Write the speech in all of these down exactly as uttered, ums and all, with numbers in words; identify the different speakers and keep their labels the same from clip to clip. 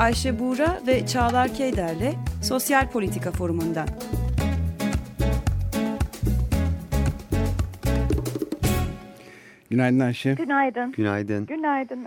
Speaker 1: Ayşe Buğra ve Çağlar Keyder'le Sosyal Politika Forumu'ndan.
Speaker 2: Günaydın Ayşe.
Speaker 3: Günaydın.
Speaker 4: Günaydın.
Speaker 3: Günaydın.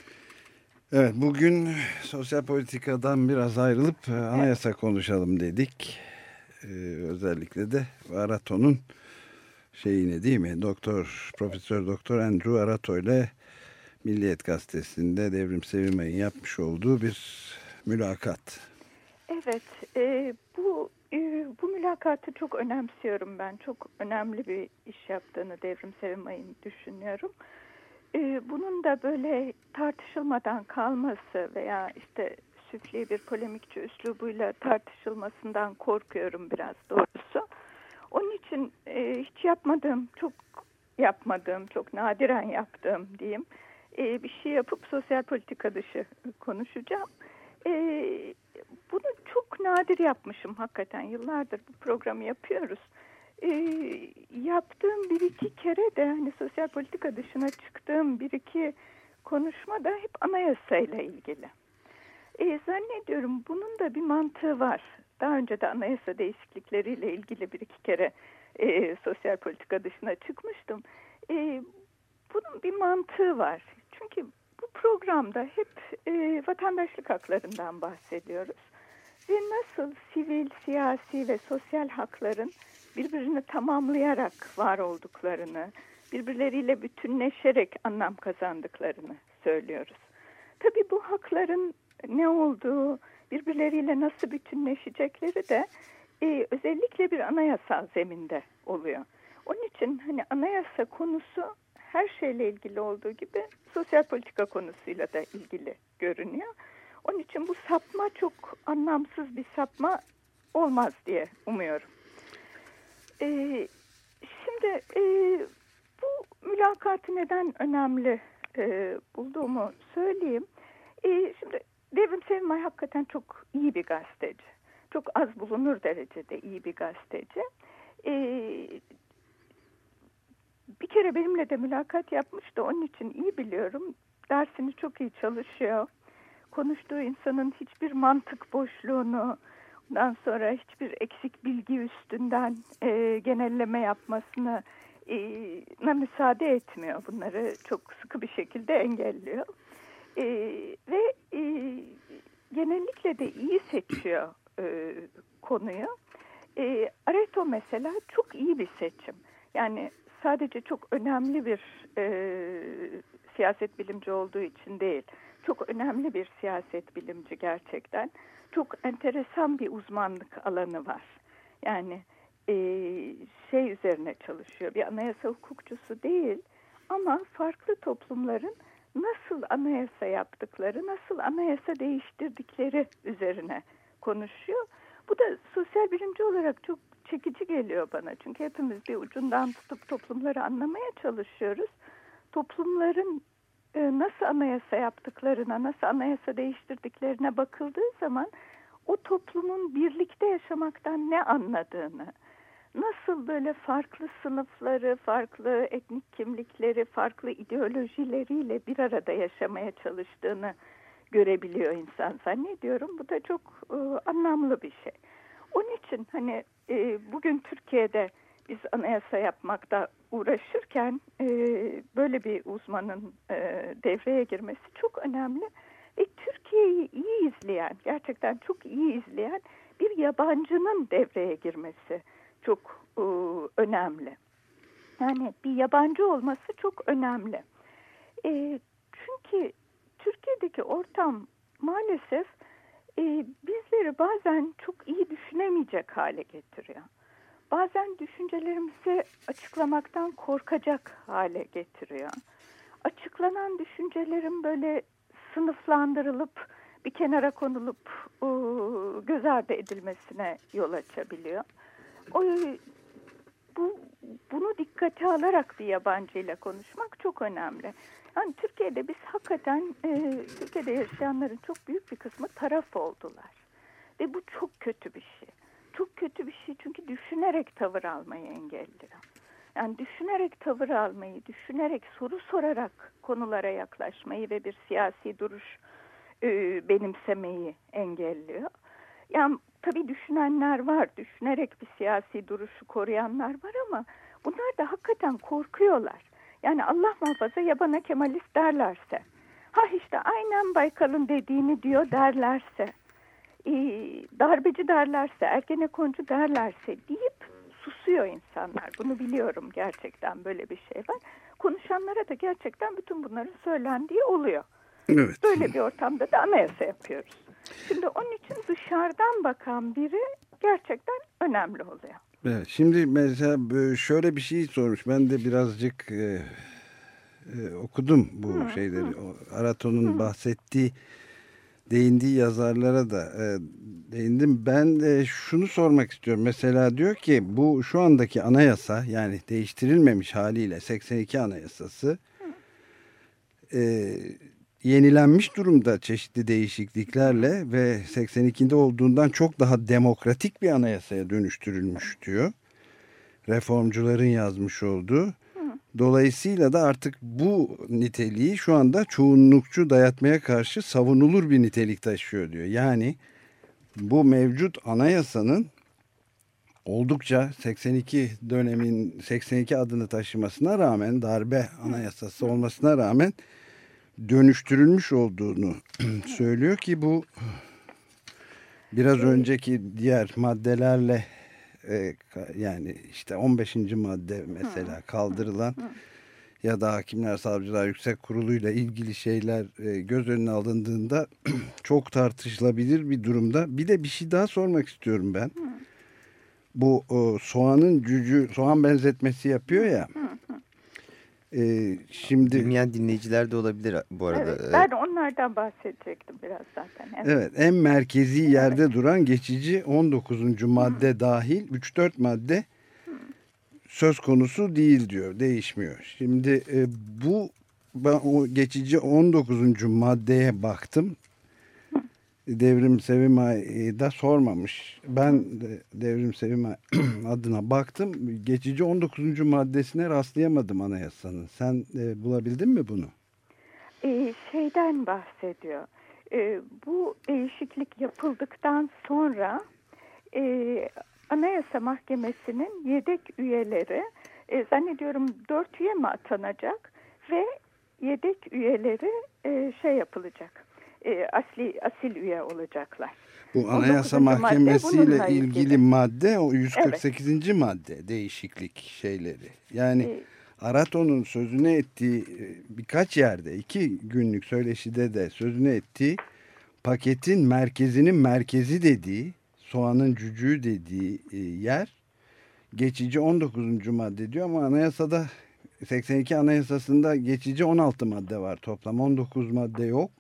Speaker 2: Evet, bugün sosyal politikadan biraz ayrılıp anayasa evet. konuşalım dedik. Ee, özellikle de Arato'nun şeyini değil mi? Doktor, Profesör Doktor Andrew Arato ile Milliyet Gazetesi'nde Devrim Sevimay'ın yapmış olduğu bir mülakat.
Speaker 3: Evet, e, bu e, bu mülakatı çok önemsiyorum ben. Çok önemli bir iş yaptığını Devrim Sevimay'ın düşünüyorum. E, bunun da böyle tartışılmadan kalması veya işte süfli bir polemikçi üslubuyla tartışılmasından korkuyorum biraz doğrusu. Onun için e, hiç yapmadığım, çok yapmadığım, çok nadiren yaptığım diyeyim e, bir şey yapıp sosyal politika dışı konuşacağım. E, bunu çok nadir yapmışım hakikaten. Yıllardır bu programı yapıyoruz. E, yaptığım bir iki kere de hani sosyal politika dışına çıktığım bir iki konuşma da hep anayasayla ilgili. E, zannediyorum bunun da bir mantığı var. Daha önce de anayasa değişiklikleriyle ilgili bir iki kere e, sosyal politika dışına çıkmıştım. E, bunun bir mantığı var. Çünkü bu programda hep e, vatandaşlık haklarından bahsediyoruz. Ve nasıl sivil, siyasi ve sosyal hakların birbirini tamamlayarak var olduklarını, birbirleriyle bütünleşerek anlam kazandıklarını söylüyoruz. Tabii bu hakların ne olduğu, birbirleriyle nasıl bütünleşecekleri de e, özellikle bir anayasal zeminde oluyor. Onun için hani anayasa konusu her şeyle ilgili olduğu gibi sosyal politika konusuyla da ilgili görünüyor. Onun için bu sapma çok anlamsız bir sapma olmaz diye umuyorum. Ee, şimdi e, bu mülakatı neden önemli e, bulduğumu söyleyeyim. E, şimdi Devrim Sevimay hakikaten çok iyi bir gazeteci. Çok az bulunur derecede iyi bir gazeteci. Ee, bir kere benimle de mülakat yapmıştı. Onun için iyi biliyorum. Dersini çok iyi çalışıyor. Konuştuğu insanın hiçbir mantık boşluğunu, ondan sonra hiçbir eksik bilgi üstünden e, genelleme yapmasına e, müsaade etmiyor. Bunları çok sıkı bir şekilde engelliyor. E, ve e, genellikle de iyi seçiyor e, konuyu. E, Arato mesela çok iyi bir seçim. Yani sadece çok önemli bir e, siyaset bilimci olduğu için değil. Çok önemli bir siyaset bilimci gerçekten. Çok enteresan bir uzmanlık alanı var. Yani e, şey üzerine çalışıyor. Bir anayasa hukukçusu değil ama farklı toplumların nasıl anayasa yaptıkları, nasıl anayasa değiştirdikleri üzerine konuşuyor. Bu da sosyal bilimci olarak çok çekici geliyor bana. Çünkü hepimiz bir ucundan tutup toplumları anlamaya çalışıyoruz. Toplumların e, nasıl anayasa yaptıklarına, nasıl anayasa değiştirdiklerine bakıldığı zaman o toplumun birlikte yaşamaktan ne anladığını, nasıl böyle farklı sınıfları, farklı etnik kimlikleri, farklı ideolojileriyle bir arada yaşamaya çalıştığını görebiliyor insan zannediyorum. Bu da çok e, anlamlı bir şey. Onun için hani e, bugün Türkiye'de biz anayasa yapmakta uğraşırken e, böyle bir uzmanın e, devreye girmesi çok önemli. Ve Türkiye'yi iyi izleyen, gerçekten çok iyi izleyen bir yabancının devreye girmesi çok e, önemli. Yani bir yabancı olması çok önemli. E, çünkü Türkiye'deki ortam maalesef e, bizleri bazen çok iyi düşünemeyecek hale getiriyor. Bazen düşüncelerimizi açıklamaktan korkacak hale getiriyor. Açıklanan düşüncelerin böyle sınıflandırılıp bir kenara konulup e, göz ardı edilmesine yol açabiliyor. O, bu, bunu dikkate alarak bir yabancıyla konuşmak çok önemli. Yani Türkiye'de biz hakikaten e, Türkiye'de yaşayanların çok büyük bir kısmı taraf oldular. Ve bu çok kötü bir şey. Çok kötü bir şey çünkü düşünerek tavır almayı engelliyor. Yani düşünerek tavır almayı, düşünerek soru sorarak konulara yaklaşmayı ve bir siyasi duruş e, benimsemeyi engelliyor. Yani tabii düşünenler var, düşünerek bir siyasi duruşu koruyanlar var ama bunlar da hakikaten korkuyorlar. Yani Allah muhafaza ya bana Kemalist derlerse, ha işte aynen Baykal'ın dediğini diyor derlerse, e, darbeci derlerse, Ergenekoncu derlerse deyip susuyor insanlar. Bunu biliyorum, gerçekten böyle bir şey var. Konuşanlara da gerçekten bütün bunların söylendiği oluyor.
Speaker 2: Evet.
Speaker 3: Böyle bir ortamda da anayasa yapıyoruz. Şimdi onun için dışarıdan bakan biri gerçekten önemli oluyor.
Speaker 2: Evet, şimdi mesela şöyle bir şey sormuş. Ben de birazcık e, e, okudum bu hı, şeyleri. Hı. O Araton'un bahsettiği, değindiği yazarlara da e, değindim. Ben de şunu sormak istiyorum. Mesela diyor ki bu şu andaki anayasa, yani değiştirilmemiş haliyle seksen iki anayasası e, yenilenmiş durumda çeşitli değişikliklerle ve seksen ikide olduğundan çok daha demokratik bir anayasaya dönüştürülmüş diyor. Reformcuların yazmış olduğu. Dolayısıyla da artık bu niteliği şu anda çoğunlukçu dayatmaya karşı savunulur bir nitelik taşıyor diyor. Yani bu mevcut anayasanın oldukça seksen iki dönemin seksen iki adını taşımasına rağmen, darbe anayasası olmasına rağmen dönüştürülmüş olduğunu söylüyor ki bu biraz önceki diğer maddelerle e, yani işte on beşinci madde mesela kaldırılan ya da Hakimler Savcılar Yüksek Kurulu'yla ilgili şeyler e, göz önüne alındığında çok tartışılabilir bir durumda. Bir de bir şey daha sormak istiyorum ben. Bu o, soğanın cücü, soğan benzetmesi yapıyor ya. E, şimdi
Speaker 4: bilmeyen dinleyiciler de olabilir bu arada.
Speaker 3: Evet, ben onlardan bahsedecektim biraz zaten.
Speaker 2: Evet, evet, en merkezi yerde evet. duran geçici on dokuzuncu madde Hı. dahil üç dört madde Hı. söz konusu değil diyor, değişmiyor. Şimdi e, bu ben o geçici on dokuzuncu maddeye baktım. Hı. Devrim Sevimay da sormamış. Ben de Devrim Sevimay adına baktım. Geçici on dokuzuncu maddesine rastlayamadım anayasanın. Sen e, bulabildin mi bunu?
Speaker 3: Ee, şeyden bahsediyor. Ee, bu değişiklik yapıldıktan sonra e, Anayasa Mahkemesi'nin yedek üyeleri e, zannediyorum dört üye mi atanacak ve yedek üyeleri e, şey yapılacak. E, asli asil üye olacaklar.
Speaker 2: Bu Anayasa Mahkemesi ile ilgili, ilgili madde o yüz kırk sekizinci Evet. madde değişiklik şeyleri. Yani e, Araton'un sözüne ettiği birkaç yerde iki günlük söyleşide de sözüne ettiği paketin merkezinin merkezi dediği, soğanın cücüğü dediği yer geçici on dokuzuncu madde diyor ama anayasada seksen iki anayasasında geçici on altı madde var, toplam on dokuz madde yok.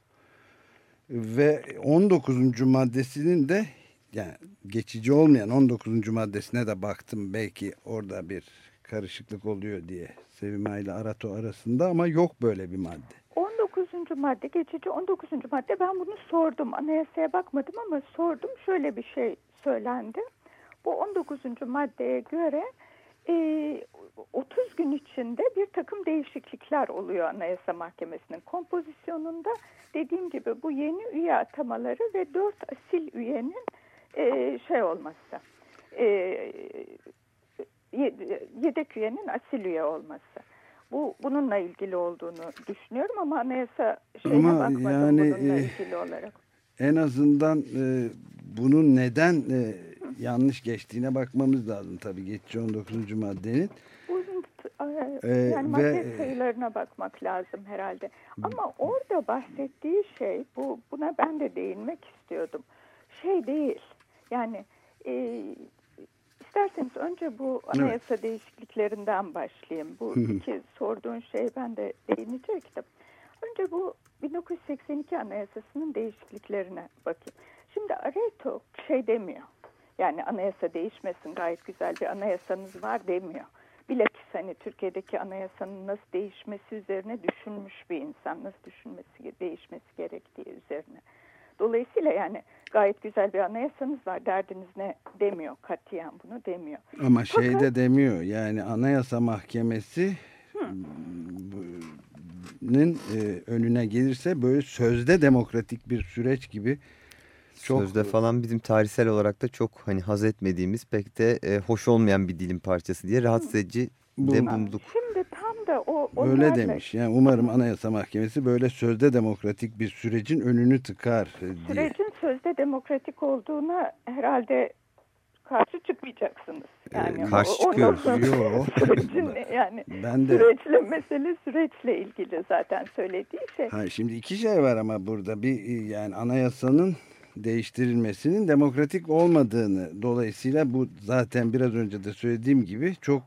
Speaker 2: Ve on dokuzuncu maddesinin de yani geçici olmayan on dokuzuncu maddesine de baktım, belki orada bir karışıklık oluyor diye Sevimay ile Arato arasında, ama yok böyle bir madde.
Speaker 3: on dokuzuncu madde, geçici on dokuzuncu madde, ben bunu sordum. Anayasaya bakmadım ama sordum. Şöyle bir şey söylendi. Bu on dokuzuncu maddeye göre e, otuz gün içinde bir takım değişiklikler oluyor Anayasa Mahkemesi'nin kompozisyonunda. Dediğim gibi bu yeni üye atamaları ve dört asil üyenin e, şey olması, e, yedek üyenin asil üye olması. Bu bununla ilgili olduğunu düşünüyorum ama anayasa şeyine ama bakmadım yani, bununla e, ilgili olarak.
Speaker 2: En azından e, bunun neden e, yanlış geçtiğine bakmamız lazım tabii, geçici on dokuzuncu maddenin.
Speaker 3: Bunun, e, yani ve, madde sayılarına bakmak lazım herhalde. Ama orada bahsettiği şey, bu buna ben de değinmek istiyordum. Şey değil, yani e, İsterseniz önce bu anayasa evet. değişikliklerinden başlayayım. Bu iki sorduğun şey ben de değinecektim. Önce bu bin dokuz yüz seksen iki anayasasının değişikliklerine bakayım. Şimdi Arato şey demiyor. Yani anayasa değişmesin, gayet güzel bir anayasanız var demiyor. Bilakis hani Türkiye'deki anayasanın nasıl değişmesi üzerine düşünmüş bir insan. Nasıl düşünmesi, değişmesi gerektiği üzerine. Dolayısıyla yani gayet güzel bir anayasanız var, derdiniz ne demiyor, katiyen bunu demiyor.
Speaker 2: Ama Fakat, şey de demiyor, yani Anayasa Mahkemesi hı. sürecinin e, önüne gelirse böyle sözde demokratik bir süreç gibi çok...
Speaker 4: Sözde falan bizim tarihsel olarak da çok hani haz etmediğimiz, pek de e, hoş olmayan bir dilin parçası diye rahatsız edici de bulduk.
Speaker 3: Şimdi tam da o onlarla...
Speaker 2: Öyle demiş. Yani umarım Anayasa Mahkemesi böyle sözde demokratik bir sürecin önünü tıkar diye.
Speaker 3: Sürecin sözde demokratik olduğuna herhalde karşı çıkmayacaksınız. Yani
Speaker 4: ee, karşı
Speaker 3: o,
Speaker 4: çıkıyoruz.
Speaker 2: Yok.
Speaker 3: Sürecin yani
Speaker 2: Ben de...
Speaker 3: süreçle mesele süreçle ilgili zaten söylediği şey.
Speaker 2: Ha, şimdi iki şey var ama burada bir yani anayasanın değiştirilmesinin demokratik olmadığını, dolayısıyla bu zaten biraz önce de söylediğim gibi çok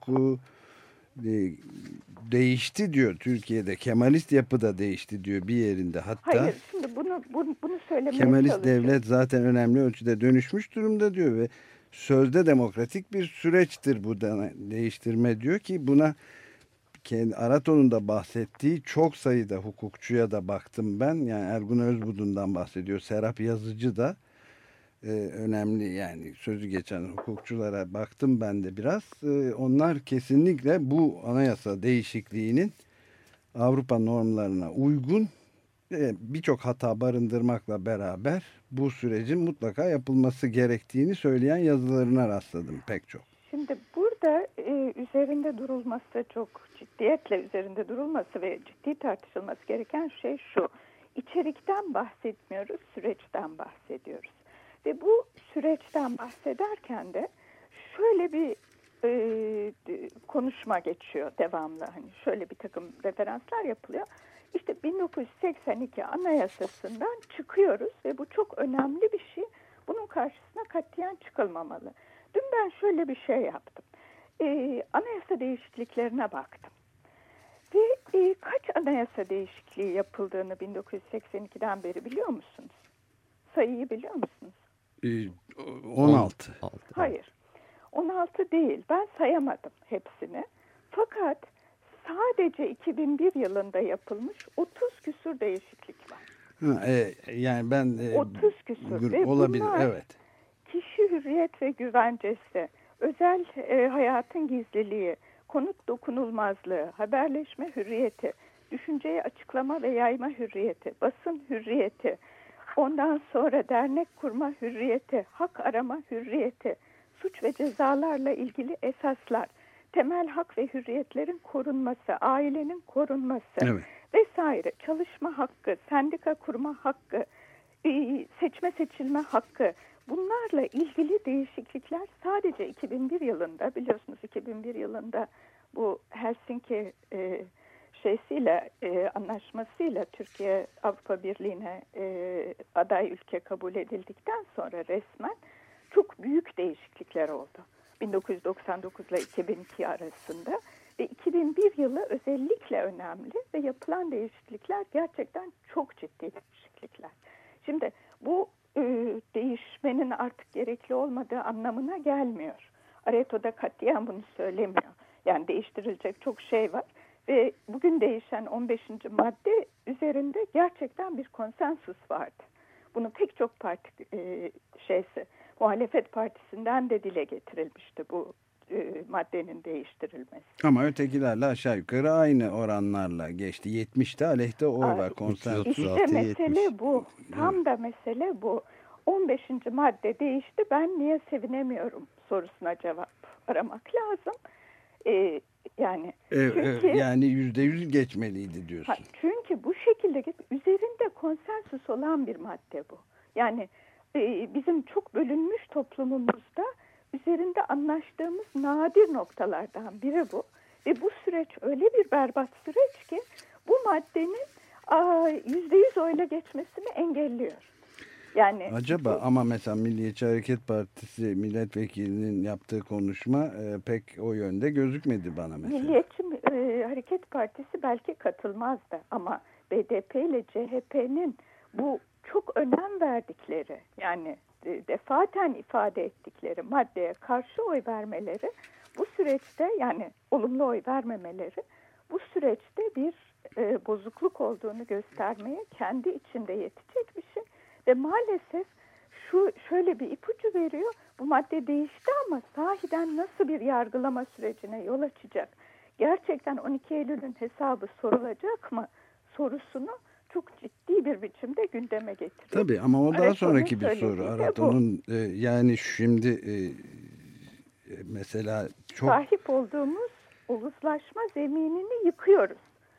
Speaker 2: e, değişti diyor Türkiye'de. Kemalist yapı da değişti diyor bir yerinde hatta.
Speaker 3: Hayır, şimdi bunu bunu, bunu söylemeye
Speaker 2: Kemalist
Speaker 3: çalışıyorum.
Speaker 2: devlet zaten önemli ölçüde dönüşmüş durumda diyor ve sözde demokratik bir süreçtir bu değiştirme diyor ki buna kendi Araton'un da bahsettiği çok sayıda hukukçuya da baktım ben. Yani Ergun Özbudun'dan bahsediyor. Serap Yazıcı da e, önemli yani sözü geçen hukukçulara baktım ben de biraz. E, onlar kesinlikle bu anayasa değişikliğinin Avrupa normlarına uygun e, birçok hata barındırmakla beraber bu sürecin mutlaka yapılması gerektiğini söyleyen yazılarına rastladım pek çok.
Speaker 3: Şimdi burada e, üzerinde durulması, çok ciddiyetle üzerinde durulması ve ciddi tartışılması gereken şey şu. İçerikten bahsetmiyoruz, süreçten bahsediyoruz. Ve bu süreçten bahsederken de şöyle bir e, konuşma geçiyor devamlı. Hani şöyle bir takım referanslar yapılıyor. İşte bin dokuz yüz seksen iki Anayasası'ndan çıkıyoruz ve bu çok önemli bir şey. Bunun karşısına katiyen çıkılmamalı. Dün ben şöyle bir şey yaptım. Ee, anayasa değişikliklerine baktım. Ve e, kaç anayasa değişikliği yapıldığını bin dokuz yüz seksen ikiden beri biliyor musunuz? Sayıyı biliyor musunuz?
Speaker 2: on altı.
Speaker 3: Hayır. on altı değil. Ben sayamadım hepsini. Fakat sadece iki bin bir yılında yapılmış otuz küsur değişiklik var.
Speaker 2: Ha, e, yani ben e,
Speaker 3: otuz küsur ve
Speaker 2: olabilir
Speaker 3: bunlar
Speaker 2: evet.
Speaker 3: Kişi hürriyet ve güvencesi, özel e, hayatın gizliliği, konut dokunulmazlığı, haberleşme hürriyeti, düşünceyi açıklama ve yayma hürriyeti, basın hürriyeti, ondan sonra dernek kurma hürriyeti, hak arama hürriyeti, suç ve cezalarla ilgili esaslar, temel hak ve hürriyetlerin korunması, ailenin korunması
Speaker 2: evet.
Speaker 3: vesaire, çalışma hakkı, sendika kurma hakkı, seçme seçilme hakkı, bunlarla ilgili değişiklikler sadece iki bin bir yılında, biliyorsunuz iki bin bir yılında bu Helsinki e, şeysiyle e, anlaşmasıyla Türkiye Avrupa Birliği'ne e, aday ülke kabul edildikten sonra resmen çok büyük değişiklikler oldu. bin dokuz yüz doksan dokuz ile iki bin iki arasında ve iki bin bir yılı özellikle önemli ve yapılan değişiklikler gerçekten çok ciddi değişiklikler. Şimdi bu e, değişmenin artık gerekli olmadığı anlamına gelmiyor. Areto'da katiyen bunu söylemiyor. Yani değiştirilecek çok şey var ve bugün değişen on beşinci madde üzerinde gerçekten bir konsensus vardı. Bunu pek çok parti e, şeysi, muhalefet partisinden de dile getirilmişti bu e, maddenin değiştirilmesi.
Speaker 2: Ama ötekilerle aşağı yukarı aynı oranlarla geçti. yetmişte aleyhte oy
Speaker 3: Aa,
Speaker 2: var konsensus.
Speaker 3: İşte mesele bu. Tam da mesele bu. on beşinci madde değişti. Ben niye sevinemiyorum sorusuna cevap aramak lazım. Ee, yani
Speaker 2: ee,
Speaker 3: çünkü,
Speaker 2: yani yüzde yüz geçmeliydi diyorsun.
Speaker 3: Ha, çünkü bu şekilde üzerinde konsensus olan bir madde bu. Yani e, bizim çok bölünmüş toplumumuzda üzerinde anlaştığımız nadir noktalardan biri bu. Ve bu süreç öyle bir berbat süreç ki bu maddenin yüzde yüz oyla geçmesini engelliyor. Yani
Speaker 2: acaba bu, ama mesela Milliyetçi Hareket Partisi milletvekilinin yaptığı konuşma e, pek o yönde gözükmedi bana mesela.
Speaker 3: Milliyetçi e, Hareket Partisi belki katılmazdı ama B D P ile C H P'nin bu çok önem verdikleri, yani e, defaten ifade ettikleri maddeye karşı oy vermeleri bu süreçte, yani olumlu oy vermemeleri bu süreçte bir e, bozukluk olduğunu göstermeye kendi içinde yetecek bir şey. Ve maalesef şu şöyle bir ipucu veriyor. Bu madde değişti ama sahiden nasıl bir yargılama sürecine yol açacak? Gerçekten on iki Eylül'ün hesabı sorulacak mı? sorusunu çok ciddi bir biçimde gündeme getiriyor.
Speaker 2: Tabii ama o daha
Speaker 3: Araton'un
Speaker 2: sonraki bir soru.
Speaker 3: söylediği de bu.
Speaker 2: Araton'un e, yani şimdi e, mesela çok...
Speaker 3: Sahip olduğumuz uluslaşma zeminini yıkıyoruz.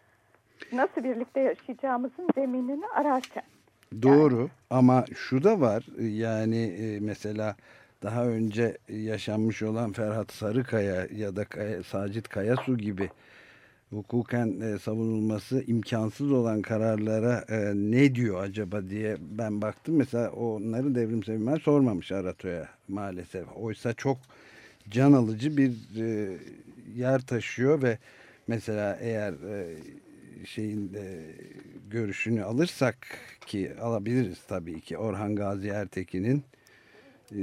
Speaker 3: Nasıl birlikte yaşayacağımızın zeminini ararken.
Speaker 2: Doğru
Speaker 3: Yani.
Speaker 2: Ama şu da var yani e, mesela daha önce yaşanmış olan Ferhat Sarıkaya ya da Kaya, Sacit Kayasu gibi hukuken e, savunulması imkansız olan kararlara e, ne diyor acaba diye ben baktım. Mesela onları Devrim Sevimel sormamış Arato'ya maalesef. Oysa çok can alıcı bir e, yer taşıyor ve mesela eğer e, şeyin e, görüşünü alırsak ki alabiliriz tabii ki Orhan Gazi Ertekin'in e,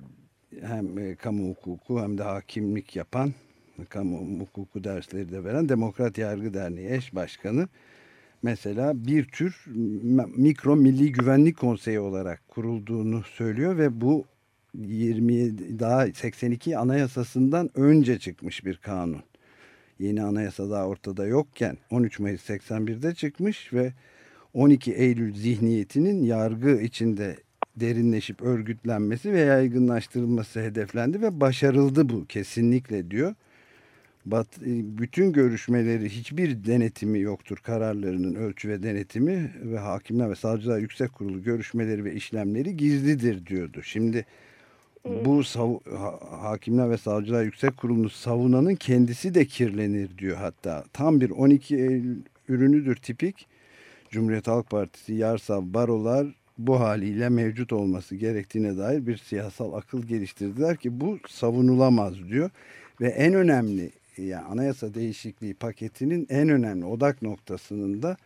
Speaker 2: hem e, kamu hukuku hem de hakimlik yapan kamu hukuku dersleri de veren Demokrat Yargı Derneği eş başkanı mesela bir tür mikro milli güvenlik konseyi olarak kurulduğunu söylüyor ve bu yirmi daha seksen iki anayasasından önce çıkmış bir kanun. Yeni anayasa daha ortada yokken on üç Mayıs seksen birde çıkmış ve on iki Eylül zihniyetinin yargı içinde derinleşip örgütlenmesi ve yaygınlaştırılması hedeflendi ve başarıldı bu kesinlikle diyor. Bat, bütün görüşmeleri hiçbir denetimi yoktur kararlarının ölçü ve denetimi ve Hakimler ve Savcılar Yüksek Kurulu görüşmeleri ve işlemleri gizlidir diyordu. Şimdi bu sav, ha, Hakimler ve Savcılar Yüksek Kurulu'nu savunanın kendisi de kirlenir diyor hatta. Tam bir on iki Eylül ürünüdür tipik. Cumhuriyet Halk Partisi, Yarsav, Barolar bu haliyle mevcut olması gerektiğine dair bir siyasal akıl geliştirdiler ki bu savunulamaz diyor. Ve en önemli yani anayasa değişikliği paketinin en önemli odak noktasının da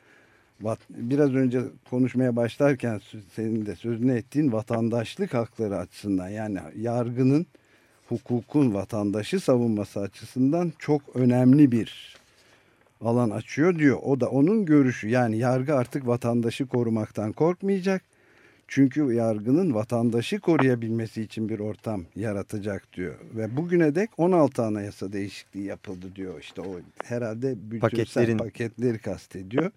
Speaker 2: biraz önce konuşmaya başlarken senin de sözünü ettiğin vatandaşlık hakları açısından yani yargının hukukun vatandaşı savunması açısından çok önemli bir alan açıyor diyor. O da onun görüşü yani yargı artık vatandaşı korumaktan korkmayacak. Çünkü yargının vatandaşı koruyabilmesi için bir ortam yaratacak diyor. Ve bugüne dek on altı anayasa değişikliği yapıldı diyor. İşte o herhalde bütünsel Paketlerin... paketleri kastediyor.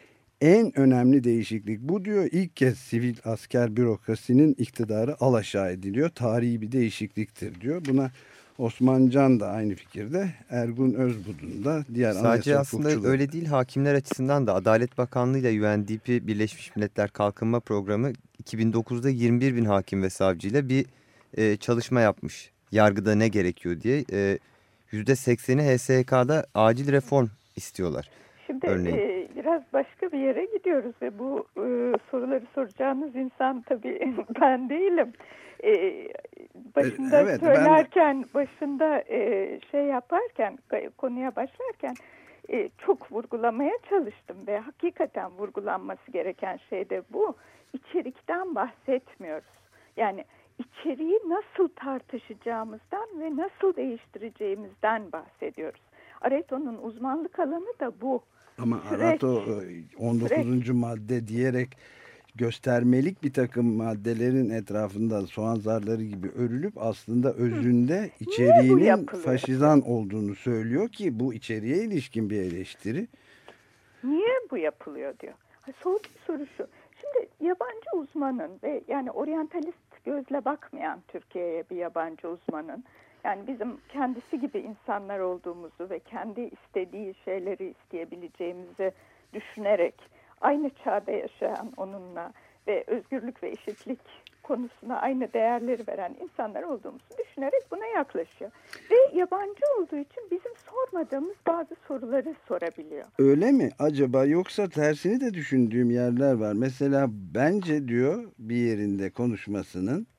Speaker 2: En önemli değişiklik bu diyor. İlk kez sivil asker bürokrasinin iktidarı alaşağı ediliyor. Tarihi bir değişikliktir diyor. Buna Osman Can da aynı fikirde. Ergun Özbudun da diğer
Speaker 4: Sadece
Speaker 2: anayasa
Speaker 4: aslında
Speaker 2: hukukçuları.
Speaker 4: Öyle değil hakimler açısından da Adalet Bakanlığı ile U N D P Birleşmiş Milletler Kalkınma Programı iki bin dokuzda yirmi bir bin hakim ve savcıyla bir e, çalışma yapmış. Yargıda ne gerekiyor diye. E, yüzde sekseni H S K'da acil reform istiyorlar.
Speaker 3: Şimdi e, biraz başka bir yere gidiyoruz ve bu e, soruları soracağınız insan tabii ben değilim. E, başında evet, söylerken, ben... başında e, şey yaparken, konuya başlarken e, çok vurgulamaya çalıştım ve hakikaten vurgulanması gereken şey de bu. İçerikten bahsetmiyoruz. Yani içeriği nasıl tartışacağımızdan ve nasıl değiştireceğimizden bahsediyoruz. Arato'nun uzmanlık alanı da bu.
Speaker 2: Ama Arato on dokuzuncu süreç. madde diyerek göstermelik bir takım maddelerin etrafında soğan zarları gibi örülüp aslında özünde Hı. içeriğinin faşizan olduğunu söylüyor ki bu içeriğe ilişkin bir eleştiri.
Speaker 3: Niye bu yapılıyor diyor. Sorduğum soru şu. Şimdi yabancı uzmanın ve yani oryantalist gözle bakmayan Türkiye'ye bir yabancı uzmanın yani bizim kendisi gibi insanlar olduğumuzu ve kendi istediği şeyleri isteyebileceğimizi düşünerek aynı çağda yaşayan onunla ve özgürlük ve eşitlik konusuna aynı değerleri veren insanlar olduğumuzu düşünerek buna yaklaşıyor. Ve yabancı olduğu için bizim sormadığımız bazı soruları sorabiliyor.
Speaker 2: Öyle mi acaba yoksa tersini de düşündüğüm yerler var. Mesela bence diyor bir yerinde konuşmasının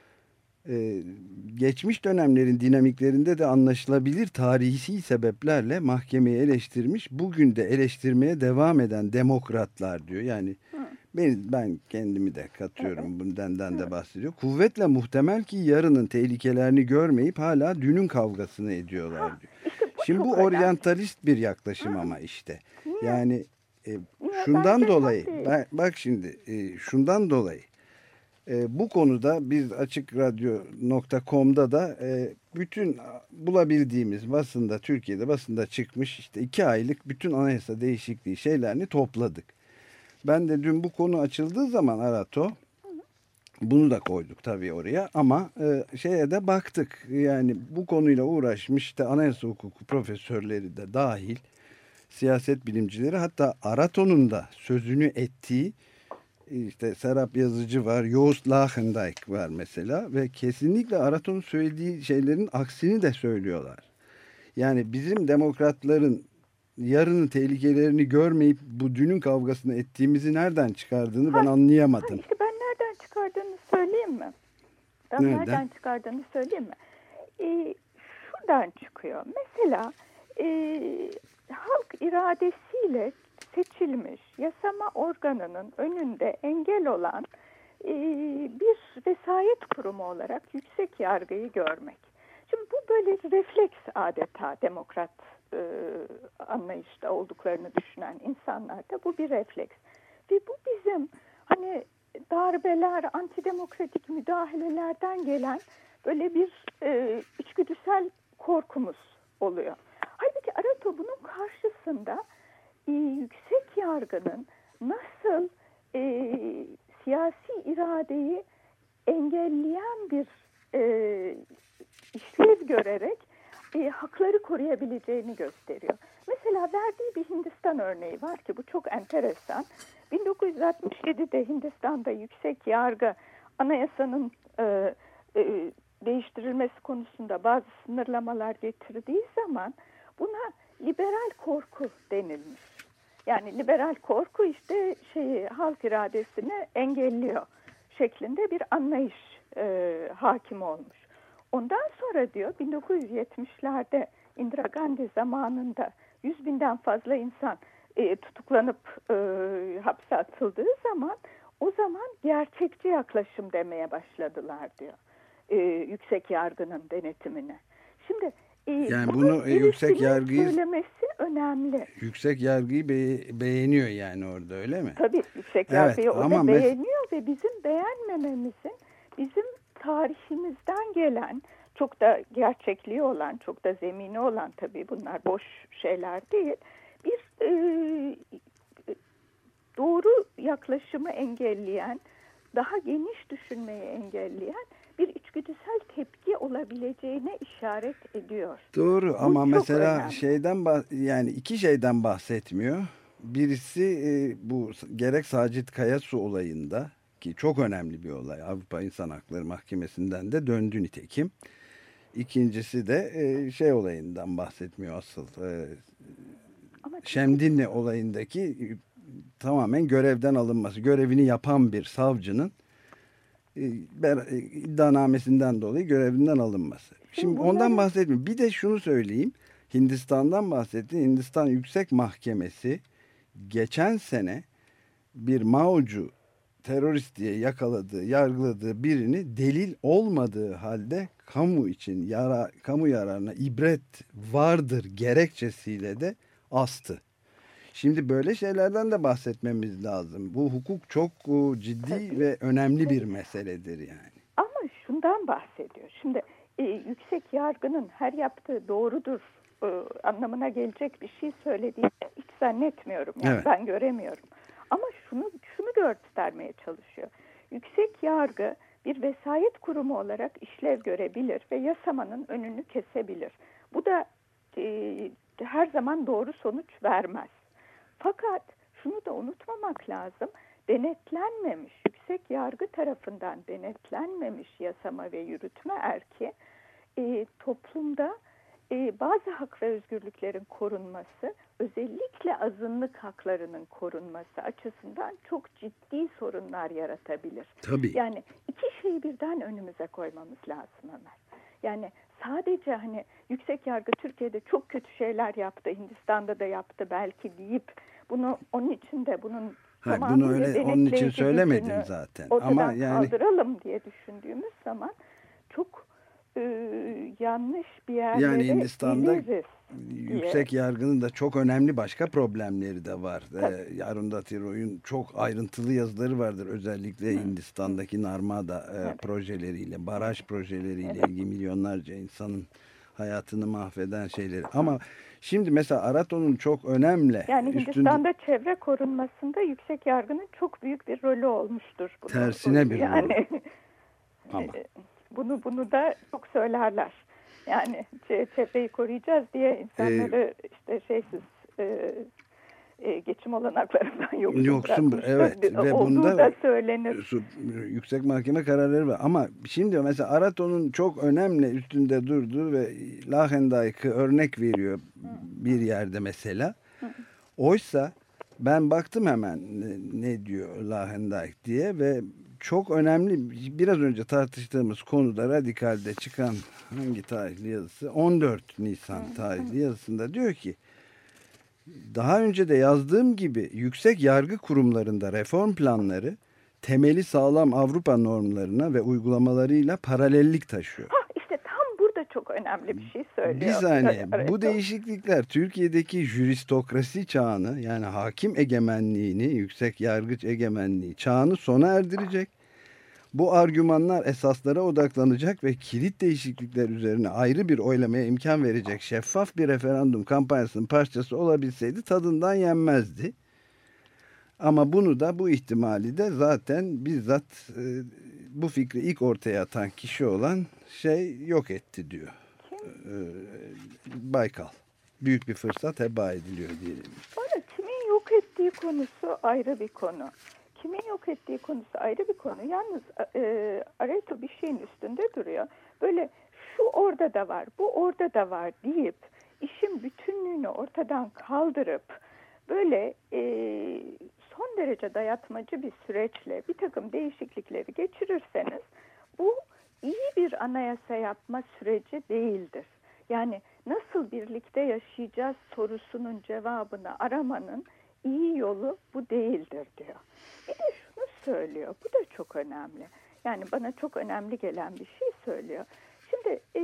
Speaker 2: Ee, geçmiş dönemlerin dinamiklerinde de anlaşılabilir tarihi sebeplerle mahkemeyi eleştirmiş, bugün de eleştirmeye devam eden demokratlar diyor. Yani ben, ben kendimi de katıyorum, bundan da bahsediyor. Kuvvetle muhtemel ki yarının tehlikelerini görmeyip hala dünün kavgasını ediyorlar diyor.
Speaker 3: İşte bu
Speaker 2: Şimdi bu oryantalist bir yaklaşım ama işte. Yani e, şundan dolayı ben, bak şimdi e, şundan dolayı E, bu konuda biz açık radyo nokta com'da da e, bütün bulabildiğimiz basında, Türkiye'de basında çıkmış işte iki aylık bütün anayasa değişikliği şeylerini topladık. Ben de dün bu konu açıldığı zaman Arato, bunu da koyduk tabii oraya ama e, şeye de baktık. Yani bu konuyla uğraşmış işte anayasa hukuku profesörleri de dahil, siyaset bilimcileri, hatta Arato'nun da sözünü ettiği işte Serap Yazıcı var, Joost Lagendijk var mesela ve kesinlikle Arato'nun söylediği şeylerin aksini de söylüyorlar. Yani bizim demokratların yarının tehlikelerini görmeyip bu dünün kavgasını ettiğimizi nereden çıkardığını ben anlayamadım.
Speaker 3: Ha, işte ben nereden çıkardığını söyleyeyim mi? Ben
Speaker 2: nereden?
Speaker 3: nereden çıkardığını söyleyeyim mi? Ee, şuradan çıkıyor. Mesela e, halk iradesiyle seçilmiş yasama organının önünde engel olan e, bir vesayet kurumu olarak yüksek yargıyı görmek. Şimdi bu böyle refleks adeta demokrat e, anlayışta olduklarını düşünen insanlarda bu bir refleks. Ve bu bizim hani darbeler, antidemokratik müdahalelerden gelen böyle bir e, içgüdüsel korkumuz oluyor. Halbuki Arato bunun karşısında e, yüksek yargının nasıl e, siyasi iradeyi engelleyen bir e, işlev görerek e, hakları koruyabileceğini gösteriyor. Mesela verdiği bir Hindistan örneği var ki bu çok enteresan. bin dokuz yüz altmış yedide Hindistan'da yüksek yargı anayasanın e, e, değiştirilmesi konusunda bazı sınırlamalar getirdiği zaman buna liberal korku denilmiş. Yani liberal korku işte şeyi halk iradesini engelliyor şeklinde bir anlayış e, hakim olmuş. Ondan sonra diyor bin dokuz yüz yetmişlerde Indira Gandhi zamanında yüz binden fazla insan e, tutuklanıp e, hapse atıldığı zaman o zaman gerçekçi yaklaşım demeye başladılar diyor. E, yüksek yargının denetimine. Şimdi e,
Speaker 2: yani bunu e, yüksek yargıyı
Speaker 3: söylemesi önemli.
Speaker 2: Yüksek yargıyı be beğeniyor yani orada, öyle mi?
Speaker 3: Tabii yüksek yargıyı
Speaker 2: evet,
Speaker 3: orada beğeniyor ve bizim beğenmememizin bizim tarihimizden gelen, çok da gerçekliği olan, çok da zemini olan, tabii bunlar boş şeyler değil, bir e, doğru yaklaşımı engelleyen, daha geniş düşünmeyi engelleyen bir içgüdüsel tepki olabileceğine işaret ediyor.
Speaker 2: Doğru
Speaker 3: Bu
Speaker 2: ama mesela
Speaker 3: önemli.
Speaker 2: şeyden yani iki şeyden bahsetmiyor. Birisi e, bu gerek Sacit Kayasu olayında, ki çok önemli bir olay, Avrupa İnsan Hakları Mahkemesi'nden de döndü nitekim. İkincisi de e, şey olayından bahsetmiyor asıl. E, Şemdinli olayındaki e, tamamen görevden alınması, görevini yapan bir savcının e, e, iddianamesinden dolayı görevinden alınması. Şimdi
Speaker 3: bunları...
Speaker 2: ondan bahsetmiyorum. Bir de şunu söyleyeyim. Hindistan'dan bahsetti. Hindistan Yüksek Mahkemesi geçen sene bir Mao'cu terörist diye yakaladığı, yargıladığı birini delil olmadığı halde kamu için yara, kamu yararına ibret vardır gerekçesiyle de astı. Şimdi böyle şeylerden de bahsetmemiz lazım. Bu hukuk çok ciddi Tabii. ve önemli bir meseledir yani.
Speaker 3: Ama şundan bahsediyor. Şimdi e, yüksek yargının her yaptığı doğrudur e, anlamına gelecek bir şey söylediğini hiç zannetmiyorum. Yani evet. Ben göremiyorum. Ama şunu şunu göstermeye çalışıyor. Yüksek yargı bir vesayet kurumu olarak işlev görebilir ve yasamanın önünü kesebilir. Bu da e, her zaman doğru sonuç vermez. Fakat şunu da unutmamak lazım. Denetlenmemiş, yüksek yargı tarafından denetlenmemiş yasama ve yürütme erki e, toplumda e, bazı hak ve özgürlüklerin korunması, özellikle azınlık haklarının korunması açısından çok ciddi sorunlar yaratabilir.
Speaker 2: Tabii.
Speaker 3: Yani iki şeyi birden önümüze koymamız lazım Ömer. Yani sadece hani yüksek yargı Türkiye'de çok kötü şeyler yaptı, Hindistan'da da yaptı belki deyip bunu onun için de bunun
Speaker 2: Ha, bunu öyle onun için söylemedim zaten. Ama yani
Speaker 3: kaldıralım diye düşündüğümüz zaman çok e, yanlış bir yerlere
Speaker 2: yani Hindistan'da
Speaker 3: geliriz.
Speaker 2: yüksek yargının da çok önemli başka problemleri de var. E, Arundhati Roy'un çok ayrıntılı yazıları vardır. Özellikle Hindistan'daki Narmada e, evet. projeleriyle, baraj projeleriyle evet. ilgili milyonlarca insanın hayatını mahveden şeyleri. Ama şimdi mesela Arato'nun çok önemli.
Speaker 3: Yani üstünde, Hindistan'da çevre korunmasında yüksek yargının çok büyük bir rolü olmuştur. Bunu,
Speaker 2: tersine bunu, bir
Speaker 3: yani,
Speaker 2: Ama.
Speaker 3: Bunu, bunu da çok söylerler. Yani çevreyi koruyacağız diye insanları ee, işte şeysiz e, e, geçim olanaklarından yoksun,
Speaker 2: yoksun bırakmıştır. Evet. Ve bunda
Speaker 3: da söylenir.
Speaker 2: Su, yüksek mahkeme kararları var. Ama şimdi mesela Arato'nun çok önemli üstünde durduğu ve Lahendijk'ı örnek veriyor bir yerde mesela. Oysa ben baktım hemen ne, ne diyor Lahendijk diye ve çok önemli, biraz önce tartıştığımız konuda Radikal'de çıkan hangi tarihli yazısı? on dört Nisan tarihli yazısında diyor ki, daha önce de yazdığım gibi yüksek yargı kurumlarında reform planları temeli sağlam Avrupa normlarına ve uygulamalarıyla paralellik taşıyor.
Speaker 3: Ha, işte tam burada çok önemli bir şey söylüyor.
Speaker 2: Bir saniye, bu değişiklikler Türkiye'deki juristokrasi çağını, yani hakim egemenliğini, yüksek yargıç egemenliği çağını sona erdirecek. Bu argümanlar esaslara odaklanacak ve kilit değişiklikler üzerine ayrı bir oylamaya imkan verecek şeffaf bir referandum kampanyasının parçası olabilseydi tadından yenmezdi. Ama bunu da, bu ihtimali de zaten bizzat e, bu fikri ilk ortaya atan kişi olan şey yok etti diyor. E, Baykal. Büyük bir fırsat heba ediliyor diyelim.
Speaker 3: Bana kimin yok ettiği konusu ayrı bir konu. Kimin yok ettiği konusu ayrı bir konu. Yalnız e, Arato bir şeyin üstünde duruyor. Böyle şu orada da var, bu orada da var deyip işin bütünlüğünü ortadan kaldırıp böyle e, son derece dayatmacı bir süreçle bir takım değişiklikleri geçirirseniz bu iyi bir anayasa yapma süreci değildir. Yani nasıl birlikte yaşayacağız sorusunun cevabını aramanın iyi yolu bu değildir diyor. Bir de şunu söylüyor, bu da çok önemli. Yani bana çok önemli gelen bir şey söylüyor. Şimdi e,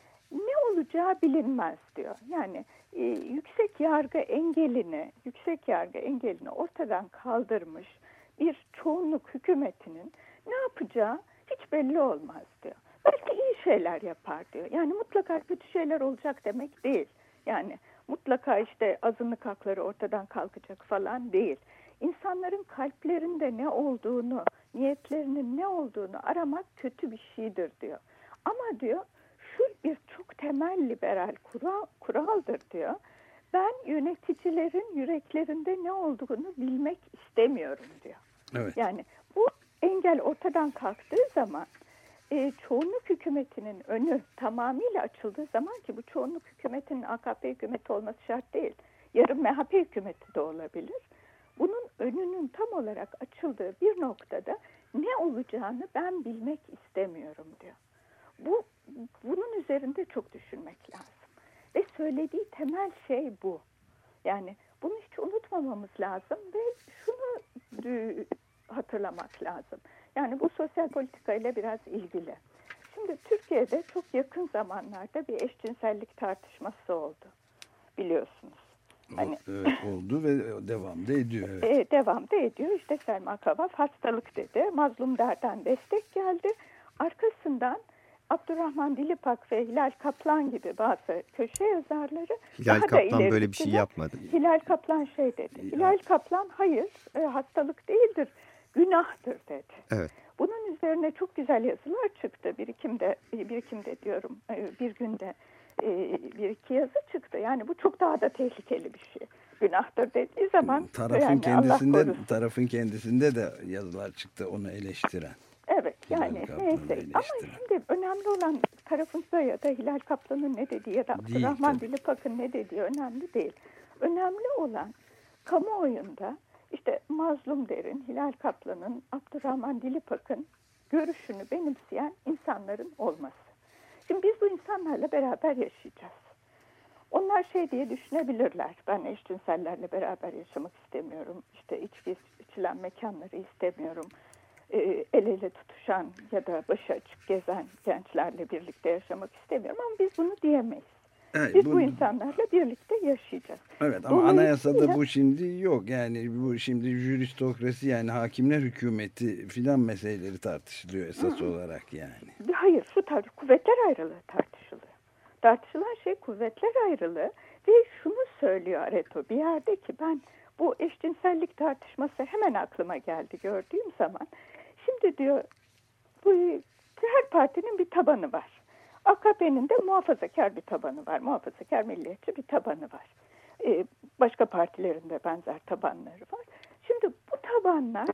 Speaker 3: ne olacağı bilinmez diyor. Yani e, yüksek yargı engelini, yüksek yargı engelini ortadan kaldırmış bir çoğunluk hükümetinin ne yapacağı hiç belli olmaz diyor. Belki iyi şeyler yapar diyor. Yani mutlaka kötü şeyler olacak demek değil. Yani mutlaka işte azınlık hakları ortadan kalkacak falan değil. İnsanların kalplerinde ne olduğunu, niyetlerinin ne olduğunu aramak kötü bir şeydir diyor. Ama diyor şu bir çok temel liberal kural, kuraldır diyor. Ben yöneticilerin yüreklerinde ne olduğunu bilmek istemiyorum diyor.
Speaker 2: Evet.
Speaker 3: Yani bu engel ortadan kalktığı zaman e, çoğunluk hükümetinin önü tamamıyla açıldığı zaman, ki bu çoğunluk hükümetinin A K P hükümeti olması şart değil. Yarın M H P hükümeti de olabilir. Bunun önünün tam olarak açıldığı bir noktada ne olacağını ben bilmek istemiyorum diyor. Bu, bunun üzerinde çok düşünmek lazım. Ve söylediği temel şey bu. Yani bunu hiç unutmamamız lazım ve şunu e, hatırlamak lazım. Yani bu sosyal politika ile biraz ilgili. Şimdi Türkiye'de çok yakın zamanlarda bir eşcinsellik tartışması oldu. Biliyorsunuz.
Speaker 2: Hani, evet oldu ve devam da ediyor. Evet.
Speaker 3: E, devam da ediyor. İşte Selma Kavaf hastalık dedi. Mazlum Der'den destek geldi. Arkasından Abdurrahman Dilipak ve Hilal Kaplan gibi bazı köşe yazarları
Speaker 4: Hilal
Speaker 3: daha
Speaker 4: Kaplan
Speaker 3: da
Speaker 4: böyle bir şey yapmadı.
Speaker 3: Hilal Kaplan şey dedi. Ya. Hilal Kaplan hayır e, hastalık değildir, günahtır dedi.
Speaker 4: Evet.
Speaker 3: Bunun üzerine çok güzel yazılar çıktı. Birikimde, birikimde diyorum bir günde bir iki yazı çıktı. Yani bu çok daha da tehlikeli bir şey. Günahtır dediği zaman
Speaker 2: tarafın
Speaker 3: yani
Speaker 2: kendisinde tarafın kendisinde de yazılar çıktı onu eleştiren.
Speaker 3: Evet yani neyse ama şimdi önemli olan tarafın ya da Hilal Kaplan'ın ne dediği ya da Abdurrahman Dilipak'ın ne dediği önemli değil. Önemli olan kamuoyunda işte Mazlum Der'in, Hilal Kaplan'ın, Abdurrahman Dilipak'ın görüşünü benimseyen insanların olması. Şimdi biz bu insanlarla beraber yaşayacağız. Onlar şey diye düşünebilirler. Ben eşcinsellerle beraber yaşamak istemiyorum. İşte içki içilen mekanları istemiyorum. Ee, el ele tutuşan ya da başı açık gezen gençlerle birlikte yaşamak istemiyorum. Ama biz bunu diyemeyiz.
Speaker 2: Evet,
Speaker 3: Biz
Speaker 2: bu,
Speaker 3: bu insanlarla birlikte yaşayacağız.
Speaker 2: Evet ama anayasada bu şimdi yok. Yani bu şimdi jüristokrasi, yani hakimler hükümeti filan meseleleri tartışılıyor esas Hı. olarak yani.
Speaker 3: Hayır, şu tartış kuvvetler ayrılığı tartışılıyor. Tartışılan şey kuvvetler ayrılığı ve şunu söylüyor Areto bir yerde ki, ben bu eşcinsellik tartışması hemen aklıma geldi gördüğüm zaman. Şimdi diyor, bu her partinin bir tabanı var. A K P'nin de muhafazakar bir tabanı var. Muhafazakar milliyetçi bir tabanı var. Ee, başka partilerin de benzer tabanları var. Şimdi bu tabanlar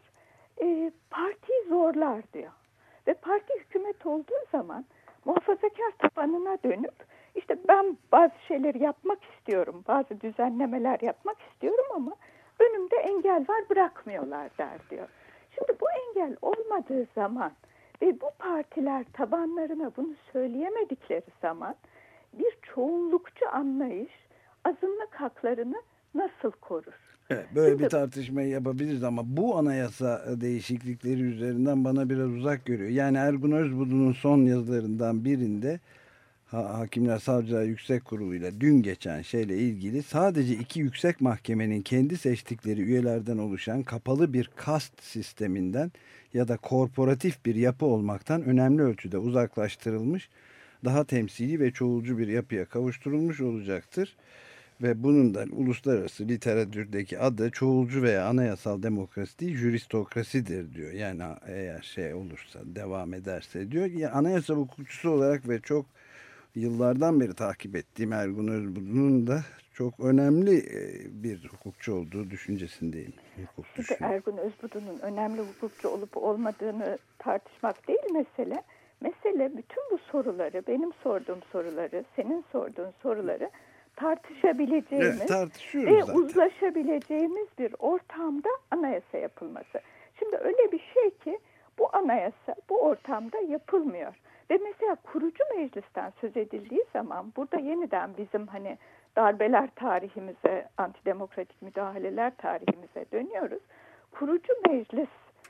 Speaker 3: e, partiyi zorlar diyor. Ve parti hükümet olduğu zaman muhafazakar tabanına dönüp işte ben bazı şeyleri yapmak istiyorum, bazı düzenlemeler yapmak istiyorum ama önümde engel var, bırakmıyorlar der diyor. Şimdi bu engel olmadığı zaman ve bu partiler tabanlarına bunu söyleyemedikleri zaman bir çoğunlukçu anlayış azınlık haklarını nasıl korur?
Speaker 2: Evet, böyle
Speaker 3: Şimdi,
Speaker 2: bir tartışmayı yapabiliriz ama bu anayasa değişiklikleri üzerinden bana biraz uzak görüyor. Yani Ergun Özbudu'nun son yazılarından birinde ha, Hakimler Savcılar Yüksek Kurulu ile dün geçen şeyle ilgili sadece iki yüksek mahkemenin kendi seçtikleri üyelerden oluşan kapalı bir kast sisteminden ya da korporatif bir yapı olmaktan önemli ölçüde uzaklaştırılmış, daha temsili ve çoğulcu bir yapıya kavuşturulmuş olacaktır. Ve bunun da uluslararası literatürdeki adı çoğulcu veya anayasal demokrasi değil, jüristokrasidir diyor. Yani eğer şey olursa, devam ederse diyor. Yani anayasa hukukçusu olarak ve çok yıllardan beri takip ettiğim Ergun Özbudu'nun da çok önemli bir hukukçu olduğu düşüncesindeyim.
Speaker 3: Şimdi Ergun Özbudu'nun önemli hukukçu olup olmadığını tartışmak değil mesele. Mesele bütün bu soruları, benim sorduğum soruları, senin sorduğun soruları tartışabileceğimiz
Speaker 2: evet,
Speaker 3: ve
Speaker 2: zaten.
Speaker 3: uzlaşabileceğimiz bir ortamda anayasa yapılması. Şimdi öyle bir şey ki bu anayasa bu ortamda yapılmıyor. Ve mesela kurucu meclisten söz edildiği zaman burada yeniden bizim hani darbeler tarihimize, antidemokratik müdahaleler tarihimize dönüyoruz. Kurucu meclis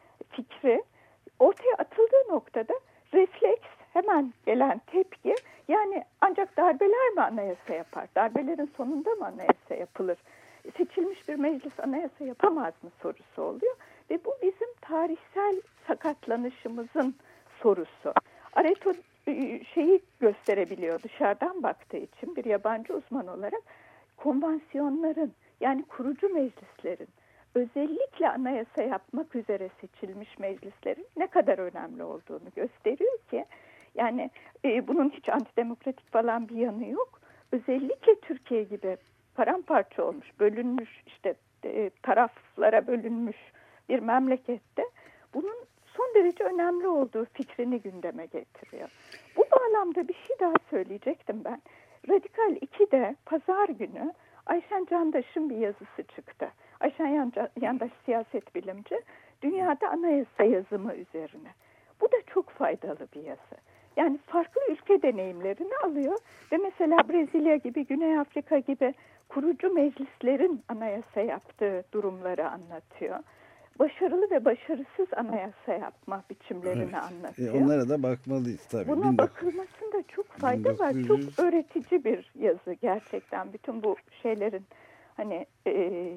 Speaker 3: fikri ortaya atıldığı noktada refleks, hemen gelen tepki, yani ancak darbeler mi anayasa yapar? Darbelerin sonunda mı anayasa yapılır? Seçilmiş bir meclis anayasa yapamaz mı sorusu oluyor. Ve bu bizim tarihsel sakatlanışımızın sorusu. Areto şeyi gösterebiliyor dışarıdan baktığı için bir yabancı uzman olarak, konvansiyonların, yani kurucu meclislerin, özellikle anayasa yapmak üzere seçilmiş meclislerin ne kadar önemli olduğunu gösteriyor ki, yani e, bunun hiç antidemokratik falan bir yanı yok. Özellikle Türkiye gibi paramparça olmuş, bölünmüş, işte e, taraflara bölünmüş bir memlekette bunun son derece önemli olduğu fikrini gündeme getiriyor. Bu bağlamda bir şey daha söyleyecektim ben. Radikal iki'de pazar günü Ayşen Candaş'ın bir yazısı çıktı. Ayşen Candaş siyaset bilimci, dünyada anayasa yazımı üzerine. Bu da çok faydalı bir yazı. Yani farklı ülke deneyimlerini alıyor ve mesela Brezilya gibi, Güney Afrika gibi kurucu meclislerin anayasa yaptığı durumları anlatıyor. Başarılı ve başarısız anayasa yapma biçimlerini evet. anlatıyor.
Speaker 2: E onlara da bakmalıyız tabii.
Speaker 3: Buna bin dokuz yüz bakılmasında çok fayda bin dokuz yüz var. Çok öğretici bir yazı gerçekten. Bütün bu şeylerin hani e,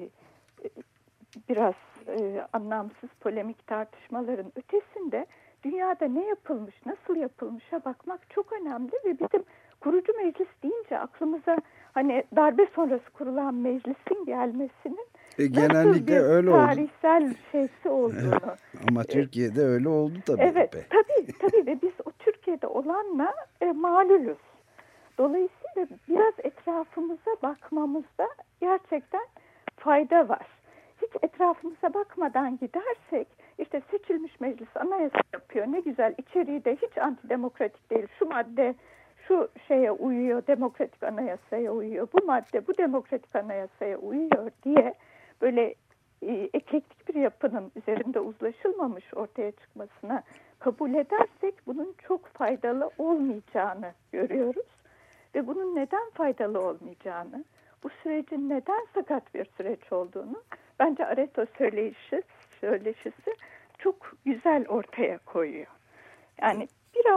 Speaker 3: biraz e, anlamsız polemik tartışmaların ötesinde dünyada ne yapılmış, nasıl yapılmışa bakmak çok önemli ve bizim kurucu meclis deyince aklımıza hani darbe sonrası kurulan meclisin gelmesinin
Speaker 2: e, genellikle öyle oldu.
Speaker 3: Tarihsel şeysi olduğunu.
Speaker 2: Ama Türkiye'de öyle oldu tabii.
Speaker 3: Evet, be. tabii tabii ve biz o Türkiye'de olanla e, malulüz. Dolayısıyla biraz etrafımıza bakmamızda gerçekten fayda var. Hiç etrafımıza bakmadan gidersek, işte seçilmiş meclis anayasa yapıyor, ne güzel, içeriği de hiç antidemokratik değil, şu madde şu şeye uyuyor, demokratik anayasaya uyuyor, bu madde bu demokratik anayasaya uyuyor diye böyle e, eklektik bir yapının üzerinde uzlaşılmamış ortaya çıkmasına kabul edersek bunun çok faydalı olmayacağını görüyoruz. Ve bunun neden faydalı olmayacağını, bu sürecin neden sakat bir süreç olduğunu bence Areto söyleyişi, söyleşisi çok güzel ortaya koyuyor. Yani biraz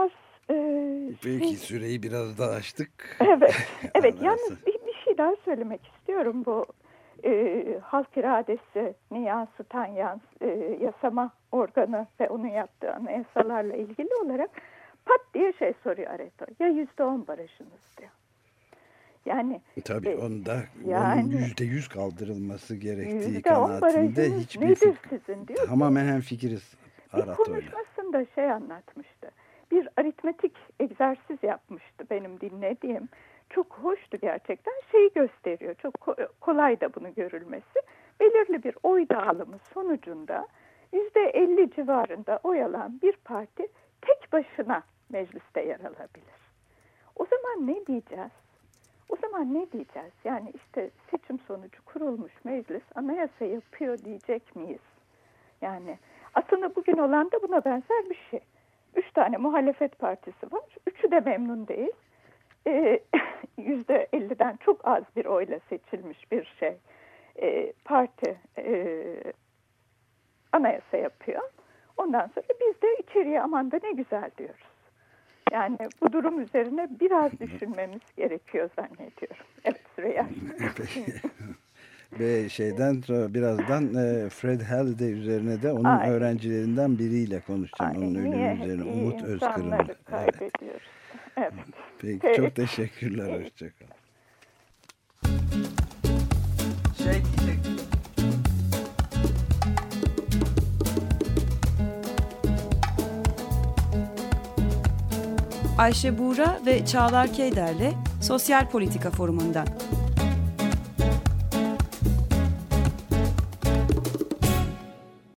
Speaker 3: Ee,
Speaker 2: Belki
Speaker 3: şey,
Speaker 2: süreyi biraz daha açtık.
Speaker 3: Evet, evet. Yalnız bir, bir şey daha söylemek istiyorum bu e, halk iradesini yansıtan yans, e, yasama organı ve onun yaptığı anayasalarla ilgili olarak pat diye şey soruyor Areto. Ya yüzde on barajınız diyor. Yani
Speaker 2: tabii
Speaker 3: e,
Speaker 2: onda
Speaker 3: yani,
Speaker 2: onun yüzde yüz kaldırılması gerektiği
Speaker 3: yüzde on
Speaker 2: kanaatinde hiçbir
Speaker 3: nedir
Speaker 2: fikir,
Speaker 3: sizin diyor.
Speaker 2: tamamen hemfikiriz
Speaker 3: Bir
Speaker 2: Arato'yla.
Speaker 3: konuşmasında şey anlatmıştı. Bir aritmetik egzersiz yapmıştı benim dinlediğim. Çok hoştu gerçekten. Şeyi gösteriyor. Çok kolay da bunu görülmesi. Belirli bir oy dağılımı sonucunda yüzde elli civarında oy alan bir parti tek başına mecliste yer alabilir. O zaman ne diyeceğiz? O zaman ne diyeceğiz? Yani işte seçim sonucu kurulmuş meclis anayasa yapıyor diyecek miyiz? Yani aslında bugün olan da buna benzer bir şey. Üç tane muhalefet partisi var. Üçü de memnun değil. Yüzde elliden çok az bir oyla seçilmiş bir şey. E, parti e, anayasa yapıyor. Ondan sonra biz de içeriye aman da ne güzel diyoruz. Yani bu durum üzerine biraz düşünmemiz gerekiyor zannediyorum. Evet, Süreyya.
Speaker 2: Ve şeyden sonra birazdan e, Fred Hall de üzerine de onun
Speaker 3: Ay.
Speaker 2: öğrencilerinden biriyle konuşacağım.
Speaker 3: Ay,
Speaker 2: onun ölümü üzerine. Umut Özkırım'la.
Speaker 3: Evet. Kaybediyoruz. Evet.
Speaker 2: Peki,
Speaker 3: Peki.
Speaker 2: çok teşekkürler. Hoşçakalın.
Speaker 4: Şey diyecek.
Speaker 1: Ayşe Buğra ve Çağlar Keyder'le Sosyal Politika Forumu'ndan.